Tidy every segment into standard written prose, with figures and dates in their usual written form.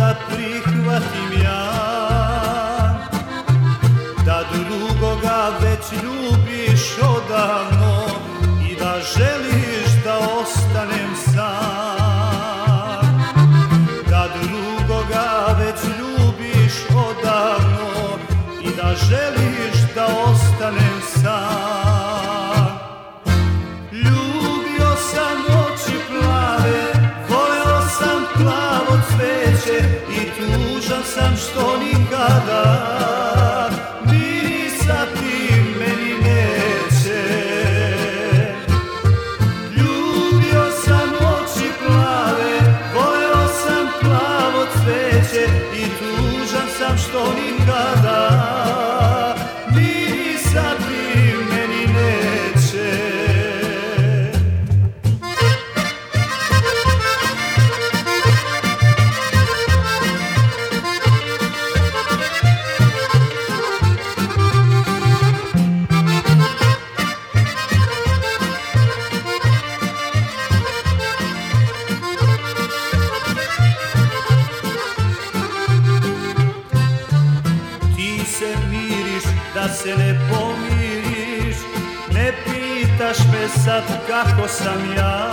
da prihvatim ja, da drugoga već ljubiš odavno i da želiš da ostanem sam. Da drugoga već ljubiš odavno i da želiš da ostanem sam. Ljubio sam oči plave, voleo sam plavo cveće i tužan sam što nikada mirisati meni neće. Ljubio sam oči plave, voleo sam plavo cveće i tužan sam što nikada mirisati meni neće. Se miriš, da se ne pomiriš, ne pitaš me sad kako sam ja.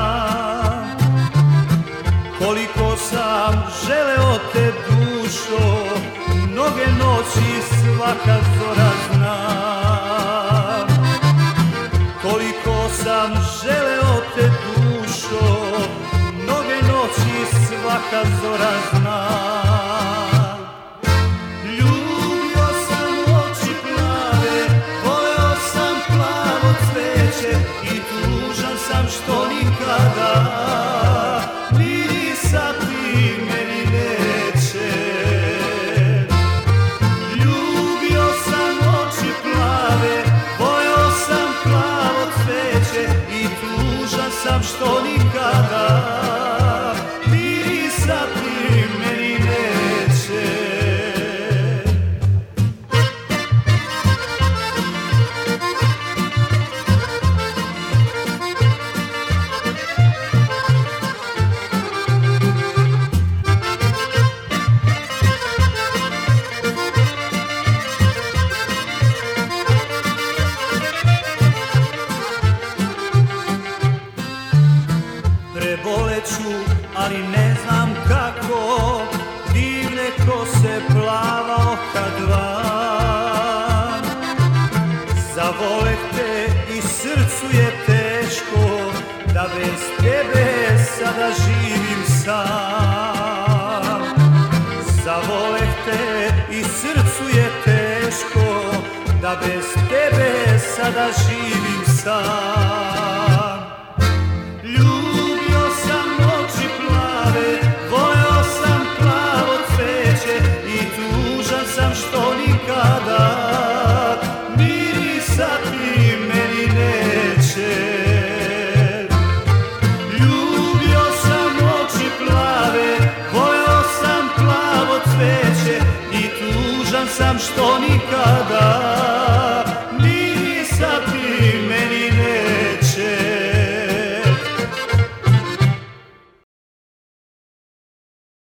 Koliko sam želeo te dušo, mnoge noći svaka zora znam. Koliko sam želeo te dušo, mnoge noći svaka zora znam. Što nikada mirisati meni neće. Ljubio sam oči plave, voleo sam plavo cveće i tužan sam što nikada mirisati meni neće. Preboleću, ali ne znam kako, divne kose, plava oka dva. Zavoleh te i srcu je teško, da bez tebe sada živim sam. Zavoleh te i srcu je teško, da bez tebe sada živim sam. Što nikada mirisati meni neće. Ljubio sam oči plave, voleo sam plavo cveće i tužan sam što nikada